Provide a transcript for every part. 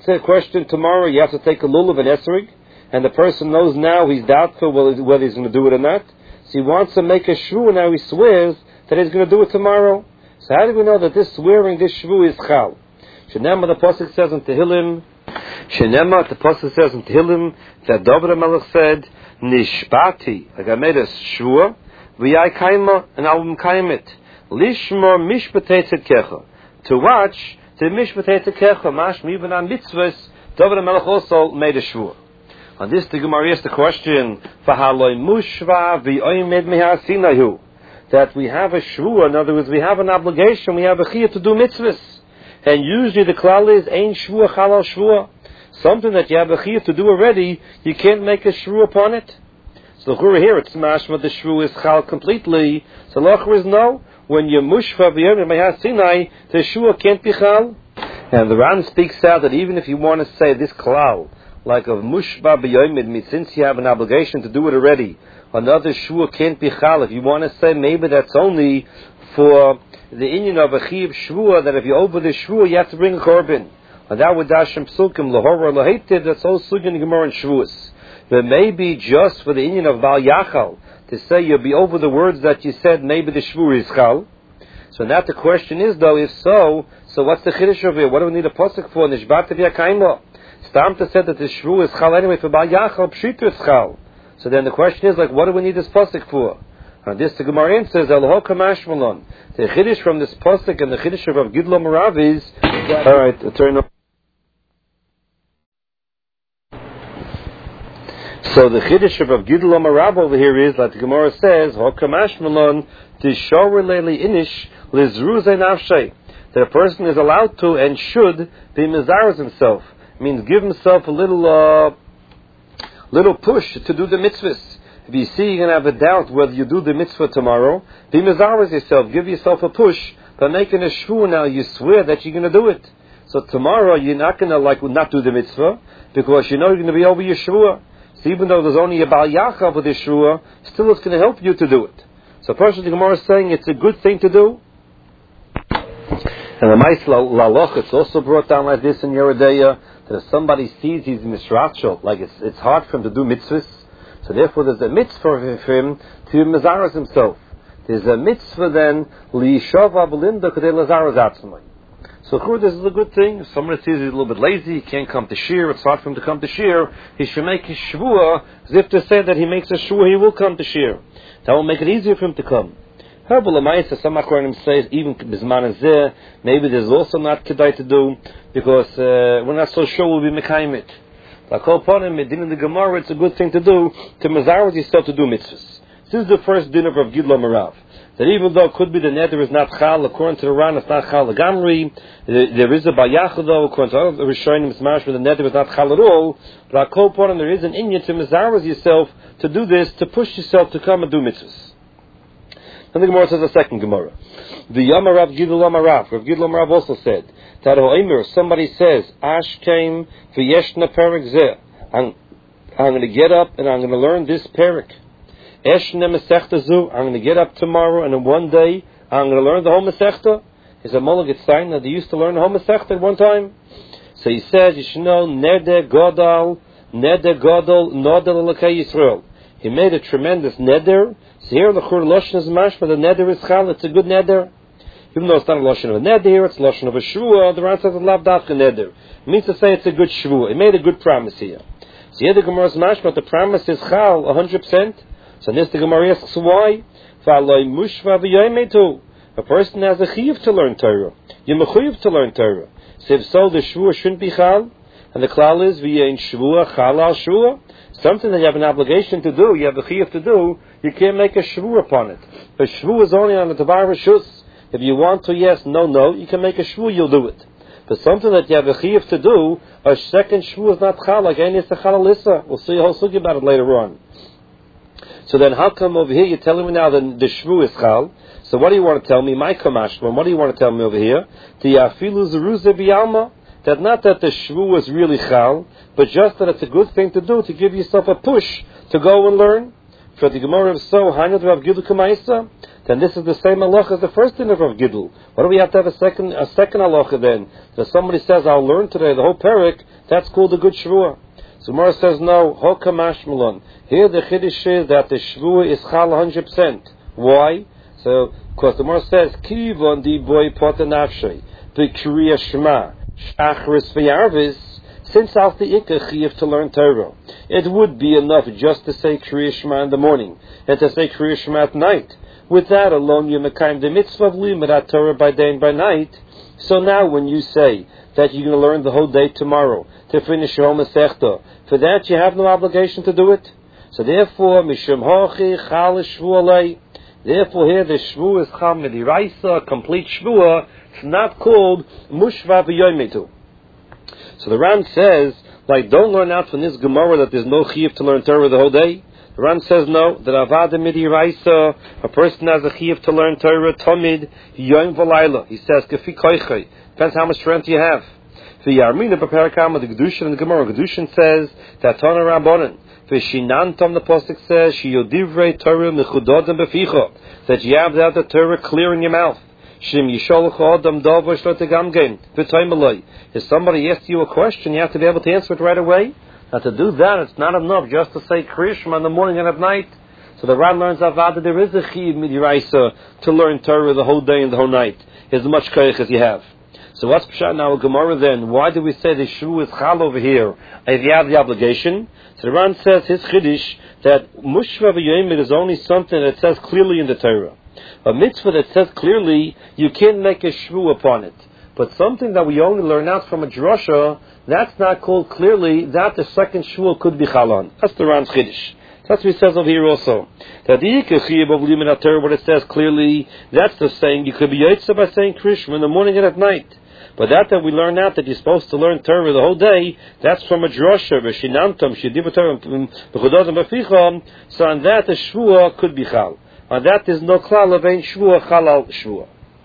a question tomorrow, you have to take a lulav and esrig, and the person knows now he's doubtful whether he's going to do it or not. So he wants to make a shvu, and now he swears that he's going to do it tomorrow. So how do we know that this swearing, this shvu, is chal? Shenema, the pasuk says in Tehillim, that David HaMelech said, Nishbati, like I made a shvua, v'yai kaima, and I will kaim it. Lishmor mishpatei tzedkecha, to watch the mishpatei tzedkecha, mashmi even on mitzvahs. David HaMelech also made a shvua. On this, the Gemara asks the question, v'haloi mushva v'oimed mehasinayu, that we have a shvua, in other words, we have an obligation, we have a chiyah to do mitzvahs. And usually the klal is, ein shvua chalal shvua. Something that you have a chiyah to do already, you can't make a shvu upon it. So the here it's mashma, the shvu is chal completely. So the is no. When you mushva v'yom Sinai, the shvu can't be chal. And the Ran speaks out that even if you want to say this klal, like of mushva v'yom, since you have an obligation to do it already, another shvu can't be chal. If you want to say maybe that's only for the inyan of a chiyuv shvu, that if you over the shvu, you have to bring a korban. And that would dashim psukim lahora lahitiv. That's all sugin gemara and shvuas. But maybe just for the inyan of Bal Yachal to say you'll be over the words that you said, maybe the shvu is chal. So now the question is though, if so what's the chiddush over here? What do we need a pasuk for? Nishbat v'yakaimo. Stamta said that the shvu is chal anyway for Bal Yachal. Pshitu is chal. So then the question is like, what do we need this pasuk for? And this the Gemara answers Eloho kamashmalon. The chiddush from this pasuk and the chiddush of Gidlo Marav is all right. Turn up. So the chiddush of Gidol Amarab over here is, like the Gemara says, Hokamash Malon Tishor Leili Inish Lizruzei Nafshay, that a person is allowed to and should be mizaras himself. Means give himself a little push to do the mitzvahs. If you see you're going to have a doubt whether you do the mitzvah tomorrow, be mizaras yourself. Give yourself a push by making a shvu. Now you swear that you're going to do it. So tomorrow you're not going to not do the mitzvah because you know you're going to be over your shvuah. So even though there's only a Bal Yachav with the shvuah, still it's going to help you to do it. So first the Gemara is saying it's a good thing to do. And the Ma'is Laloch, it's also brought down like this in Yeridea, that if somebody sees he's misrachel, like it's hard for him to do mitzvahs, so therefore there's a mitzvah for him to mizaras himself. There's a mitzvah then, li'ishava b'linda k'dei lazaras atzmai. So this is a good thing. If somebody sees he's a little bit lazy, he can't come to shir, it's hard for him to come to shir, he should make his shvuah as if to say that he makes a shvuah, he will come to shir. That will make it easier for him to come. However, some Acharonim say even bisman zeh, maybe there's also not kedai to do because we're not so sure we'll be mekayim it. Like all upon him, in the Gemara, it's a good thing to do to mezarez yourself to do mitzvahs. This is the first dinner of Gidlo Marav. That even though it could be the neder is not chal, according to the Ran, it's not chal legamri. There is a bayachah though, according to other Rishonim, it's mashma, the neder is not chal at all. But I call upon him, there is an inyan to mezarez yourself to do this, to push yourself to come and do mitzvahs. Then the Gemara says a second Gemara. The Yamarav Gidol Amarav. Rav Gidol Amarav also said that somebody says, Ash came for Yeshna Perik Zeh. I'm going to get up and I'm going to learn this Perik. Eshne Masechta Zu. I'm going to get up tomorrow and in one day I'm going to learn the whole Masechta. Is a Mulligat sign that they used to learn the whole Masechta at one time. So he says, you should know, Neder Godal, Nodel Elokei Yisrael. He made a tremendous neder. So here the Chur Lashon is mashma, the neder is chal, it's a good neder. Even though it's not a Lashon of a neder here, it's a Lashon of a shvuah, the Ran says it's lav dafka neder. It means to say it's a good shvuah. He made a good promise here. So here the Gemara is mashma, the promise is chal, 100%. So this the Gemara asks why? V'aloi mushva v'yoymetu. A person has a chiyuv to learn Torah. You're mechuyev to learn Torah. So if so, the shvuah shouldn't be chal. And the klal is v'yein shvuah chal al shvuah. Something that you have an obligation to do, you have a chiyuv to do, you can't make a shvu upon it. A shvu is only on the tavar reshus. If you want to, yes, no, you can make a shvu, you'll do it. But something that you have a chiyuv to do, a second shvu is not chal, like any is a chalalissa. We'll see a whole sugi about it later on. So then how come over here you're telling me now that the shvu is chal? So what do you want to tell me? My kamashman, what do you want to tell me over here? Tiyafilu zeruze biyalma. That not that the shvu is really chal, but just that it's a good thing to do to give yourself a push to go and learn. For the Gemara of so Hanad Rav Gidul Kamaisa, then this is the same halacha as the first din of Rav Gidul. Why do we have to have a second halacha then? That somebody says I'll learn today the whole parak, that's called a good shvuah. So Gemara says no, Hokamash Malon. Here the Chiddush is that the shvuah is chal 100%. Why? So, because the Gemara says, Kivon di boy pota nafshay, the Kriya Shema, Shachris v'Yarvis, since al the Ikka Chiv to learn Torah, it would be enough just to say Kriya Shema in the morning, and to say Kriya Shema at night. With that alone, you mekayim the mitzvah of limud Torah by day and by night. So now when you say that you're going to learn the whole day tomorrow to finish your whole Masechta, for that you have no obligation to do it. So therefore, Mishum Hochi Chal Shvu Alei. Therefore here the Shvu is Chal Midiraisa, complete Shvuah. It's not called Mushva B'Yomitu. So the Ran says, like, don't learn out from this Gemara that there's no Chiyuv to learn Torah the whole day. The Ran says no, that Avada Midiraisa, a person has a Chiyuv to learn Torah, Tomid, Yom V'Layla. He says, Kefi Koichai. Depends how much strength you have. The Yarmina B'Perakam, the Gedushin and the Gemara. Gedushin says that Tana Rabbanan. V'Shinantam, the Pasuk says, Shiyodivrei Torah Mechudodem B'Ficha, that you have the Torah clear in your mouth. Shim Yisholach Adam Davo Shlotegamgein V'Toimaloi. If somebody asks you a question, you have to be able to answer it right away. Now to do that, it's not enough just to say Krishma in the morning and at night. So the Ran learns Avada, there is a Chiv Midiraisa to learn Torah the whole day and the whole night, as much koich as you have. So what's Pshat now, Gemara then? Why do we say the Shvu is Chal over here if you have the obligation? So the Ran says his Chiddush that Mushva V'Yomid is only something that says clearly in the Torah. A mitzvah that says clearly, you can't make a Shvu upon it. But something that we only learn out from a drasha, that's not called clearly, that the second Shvu could be Chal on. That's the Ran's Chiddush. That's what he says over here also. That the Ikachiyab of Limud Torah, what it says clearly, that's the saying, you could be Yitzah by saying Krishma in the morning and at night. But that we learn out that you're supposed to learn Torah the whole day, that's from a drasha, v'shinantam, shediva Torah, b'chodazim b'ficham, so on that the Shvuah could be Chal. On that there's no klal of ein Shvuah, Chalal Shvuah.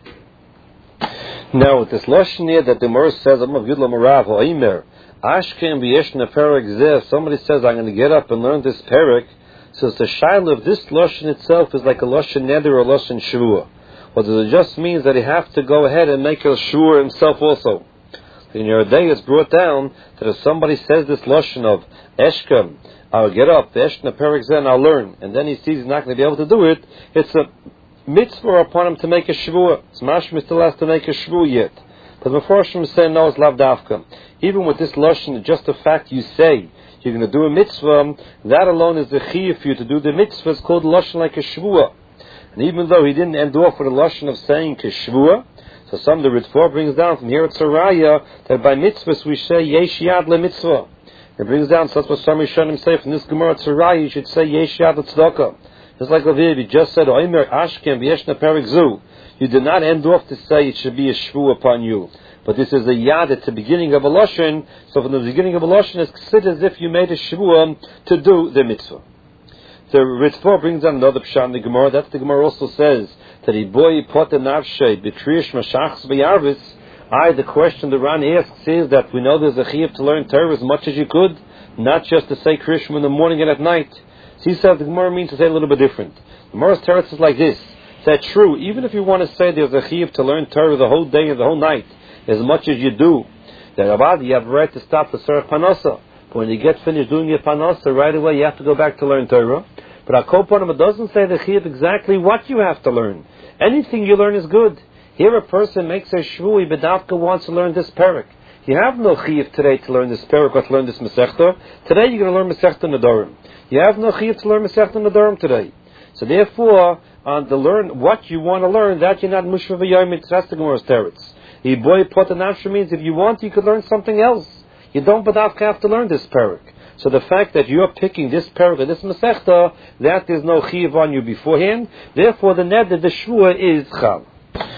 Now with this Lashon here that the Gemara says, I'm of Yudla Marav, Oimer, Ashken v'yeshna Perek Zeh, somebody says, I'm going to get up and learn this Perek, so the shaila of this Lashon itself is like a Lashon Neder or a Lashon Shvuah. What it just means that he has to go ahead and make a shur himself also. In your day it's brought down that if somebody says this lashon of Eshkem, I'll get up, Eshna Perek Zeh, and I'll learn, and then he sees he's not going to be able to do it, it's a mitzvah upon him to make a shvuah. It's mashma still has to make a shvuah yet. But the Mepharshim say no, it's lav dafka. Even with this lashon, just the fact you say you're going to do a mitzvah, that alone is the chiyuv for you to do the mitzvah. It's called lashon like a shvuah. And even though he didn't end off with a lashon of saying kishvua, so some the Ritva brings down from here at Saraya that by mitzvahs we say yesh yad le mitzvah. It brings down, so that's what some Rishonim say from this Gemara at Saraya, you should say yesh yad le tzedakah. Just like over here, we just said Oimer Ashkem v'yeshna Perek Zu. You did not end off to say it should be a shvu upon you. But this is a yad at the beginning of a lashon, so from the beginning of a lashon it's considered as if you made a shvu to do the mitzvah. The Ritva brings down another pshat in the Gemara. That's the Gemara also says that Iboi Pote Navshe B'Trish Mashachs B'Yarvis. The question the Ran asks is that we know there's a chiyuv to learn Torah as much as you could, not just to say Krishma in the morning and at night. So he says the Gemara means to say a little bit different. The Gemara's teretz is like this. That's true. Even if you want to say there's a chiyuv to learn Torah the whole day and the whole night, as much as you do, then you have a right to stop the Serach Panasa. But when you get finished doing your Panasa, right away you have to go back to learn Torah. But it doesn't say the chiyuv exactly what you have to learn. Anything you learn is good. Here a person makes a shvui, but Dafka wants to learn this perek. You have no chiyuv today to learn this perek or to learn this Masechta. Today you're going to learn Masechta Nedarim. You have no chiyuv to learn Masechta Nedarim today. So therefore, to learn what you want to learn, that you're not Mushva V'Yomid. That's the Gemara's teretz. Iboi Potanavsha means if you want, you could learn something else. You don't Badavka have to learn this perek. So the fact that you're picking this perek or this Masechta, that there's no chiyuv on you beforehand. Therefore, the neder, the shvua is chal.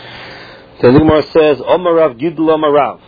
The Gemara says, Omarav Gidl Omarav.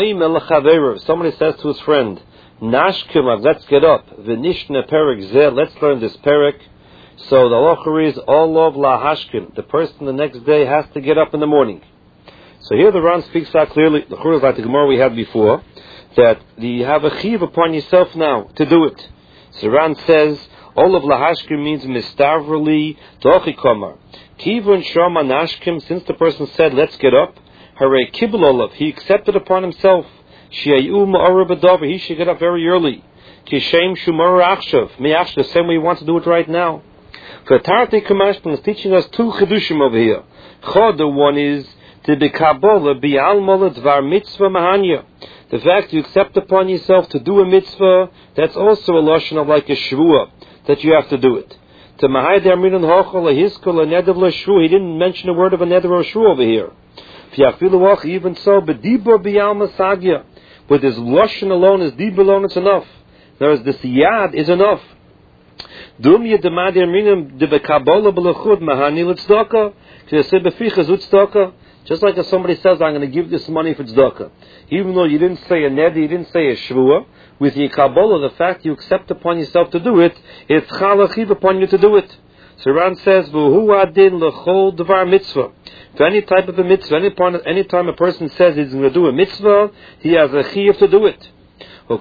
Somebody says to his friend, Nashkim, let's get up. V'nishna perek zeh, let's learn this perek. So the halacha is all of lahashkim. The person the next day has to get up in the morning. So here the Ran speaks out clearly. The Chur is like the Gemara we had before, that you have a chiv upon yourself now to do it. So Ran says, all of lahashkim means mistavrli tochikomar. Kivun shama nashkim, since the person said, let's get up, hare kibbul olav, he accepted upon himself. He should get up very early. Kishem shumar achshav. The same way he wants to do it right now. For Tarti Kamashpan is teaching us two chedushim over here. The one is to be Kabbalah bi'almola dvar mitzvah mahanya. The fact you accept upon yourself to do a mitzvah, that's also a lashon of like a shvua, that you have to do it. To Mahai Derminan Hochel, a Hiskol, a Neder L'Shvu, he didn't mention a word of a Neder or Shvu over here. Even so, B'dibur B'yal Masagya, with his lashon alone, his dibur alone, it's enough. Whereas the siyad is enough. Dum Yedamad Derminan de B'Kabbalah B'Lechud Mahani L'Tzdaka, K'yaseh B'Ficha Zutzdaka. Just like if somebody says, I'm going to give this money for tzedakah. Even though you didn't say a neder, you didn't say a shvua, with your Kabbalah, the fact you accept upon yourself to do it, it's chalachiv upon you to do it. So Ran says, V'hu adin l'chol dvar mitzvah. For any type of a mitzvah, any time a person says he's going to do a mitzvah, he has a chiyuv to do it. The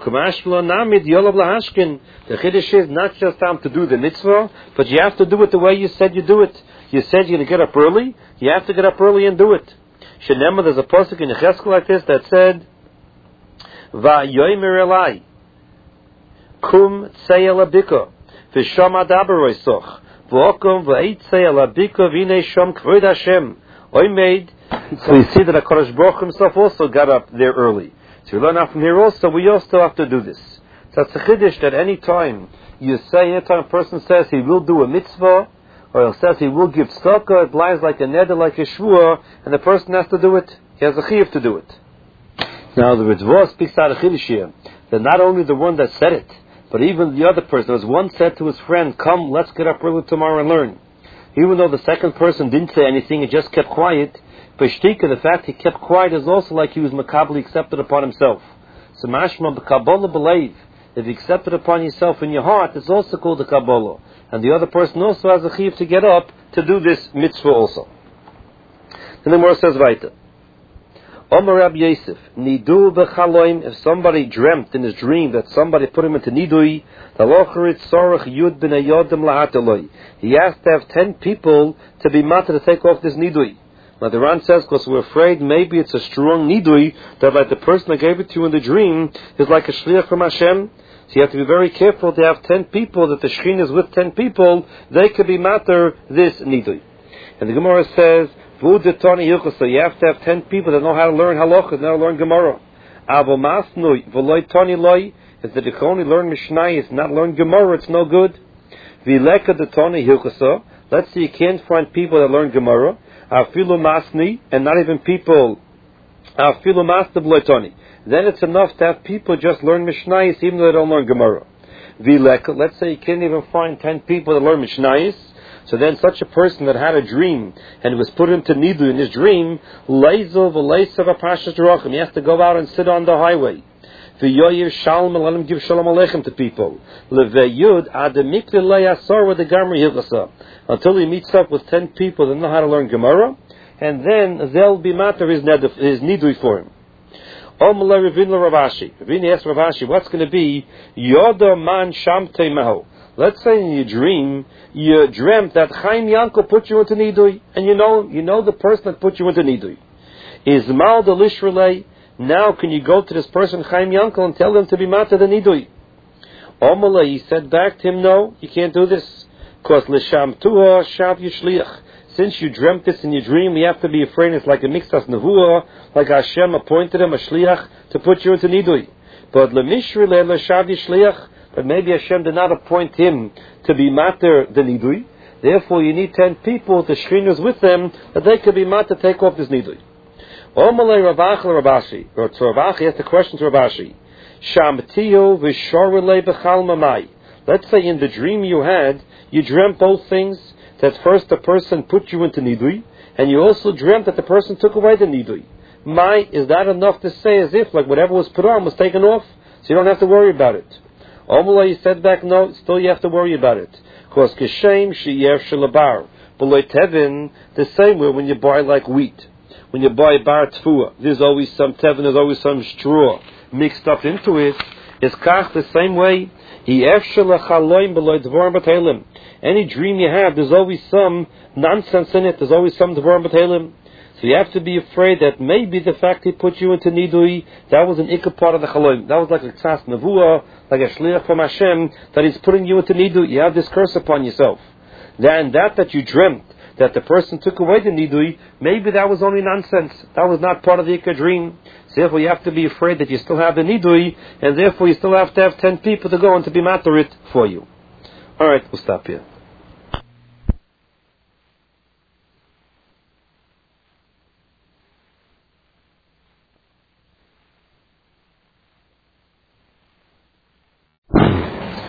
chiddush is not just time to do the mitzvah, but you have to do it the way you said you do it. You said you're going to get up early, you have to get up early and do it. Shenema, there's a pasuk in Yecheskel like this that said, Va'yomer elai, kum tzei el abika, v'sham adaber oisoch, v'okum v'eitzei el abika v'inei sham kvod Hashem. Oimed. So you see that HaKadosh Baruch himself also got up there early. So we learn out from here also, we also have to do this. So it's a chiddush that any time a person says he will do a mitzvah, or he says he will give tzedakah, it lies like a neder, like a shvua, and the person has to do it. He has a chiyuv to do it. Now the Ritva speaks out of chiddush here, that not only the one that said it, but even the other person, as one said to his friend, come, let's get up early tomorrow and learn. Even though the second person didn't say anything, he just kept quiet, Peshtika, the fact he kept quiet is also like he was makabli accepted upon himself. So mashma b'kabbalah b'leiv, if you accept it upon yourself in your heart, it's also called a kabbalah. And the other person also has a chiyuv to get up to do this mitzvah also. And the Gemara says weiter. Omer Rab Yosef, nidu b'chaloim, if somebody dreamt in his dream that somebody put him into nidui, l'alocharit sorach yud b'nei yodem lahataloi. He has to have 10 people to be matter to take off this nidui. Now the Ran says, because we're afraid maybe it's a strong nidui, that like the person that gave it to you in the dream is like a shliach from Hashem. So you have to be very careful to have 10 people, that the Shekhinah is with 10 people, they could be matter this nidui. And the Gemara says, so you have to have 10 people that know how to learn halacha, know how to learn Gemara. If they can only learn Mishnayos, not learn Gemara, it's no good. Let's say you can't find people that learn Gemara, and not even people, then it's enough to have people just learn Mishnayos even though they don't learn Gemara. Let's say you can't even find 10 people that learn Mishnayos, so then such a person that had a dream and was put into nidu in his dream, he has to go out and sit on the highway. V'yoyev shalom, and let him give shalom aleichem to people. Leveyud ademikle leyasar with the Gamri Hilchasa, until he meets up with 10 people that know how to learn Gemara, and then they'll be matter his nidui for him. Omalei Ravina Ravashi. Ravina asked Ravashi, what's going to be Yoda man shamtei maho? Let's say in your dream you dreamt that Chaim Yankel put you into nidui, and you know the person that put you into nidui. Is mal the lishrelei? Now can you go to this person, Chaim Yankel, and tell them to be matter the nidui? Omalei, he said back to him, no, you can't do this. Because l'sham tuah shav yishliach. Since you dreamt this in your dream, you have to be afraid it's like a mixtas nevuah, like Hashem appointed him a shliach to put you into nidui. But l'mishrilei l'shav yishliach, but maybe Hashem did not appoint him to be matter the nidui. Therefore you need 10 people, the shrinas with them, that they could be matter take off this nidui. Omalei Ravach Rabashi, or to Ravach, he asked the question to Rabashi. Shamtiyo v'shorelei b'chal mamai. Let's say in the dream you had, you dreamt both things, that first the person put you into nidui, and you also dreamt that the person took away the nidui. Mai, is that enough to say as if like whatever was put on was taken off, so you don't have to worry about it? Omalei said back, no, still you have to worry about it. Because kishem sheyev shelabar, below tevin, the same way when you buy like wheat. When you buy bar tefua, there's always some tevin, there's always some straw mixed up into it. It's kach the same way. Any dream you have, there's always some nonsense in it. There's always some dvarim b'teilim. So you have to be afraid that maybe the fact he put you into nidui, that was an ikka part of the chalom. That was like a tzas nevuah, like a shliach from Hashem, that he's putting you into nidui. You have this curse upon yourself. Then that you dreamt, that the person took away the nidui, maybe that was only nonsense. That was not part of the ikka dream. So therefore you have to be afraid that you still have the nidui, and therefore you still have to have 10 people to go and to be matarit for you. Alright, we'll stop here.